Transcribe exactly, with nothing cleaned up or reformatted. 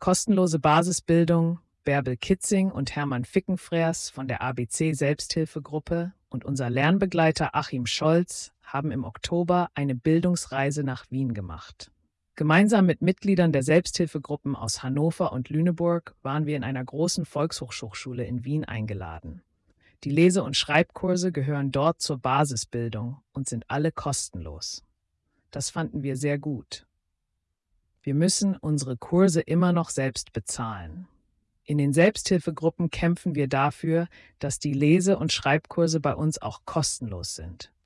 Kostenlose Basisbildung, Bärbel Kitzing und Hermann Fickenfrers von der A B C Selbsthilfegruppe und unser Lernbegleiter Achim Scholz haben im Oktober eine Bildungsreise nach Wien gemacht. Gemeinsam mit Mitgliedern der Selbsthilfegruppen aus Hannover und Lüneburg waren wir in einer großen Volkshochschule in Wien eingeladen. Die Lese- und Schreibkurse gehören dort zur Basisbildung und sind alle kostenlos. Das fanden wir sehr gut. Wir müssen unsere Kurse immer noch selbst bezahlen. In den Selbsthilfegruppen kämpfen wir dafür, dass die Lese- und Schreibkurse bei uns auch kostenlos sind.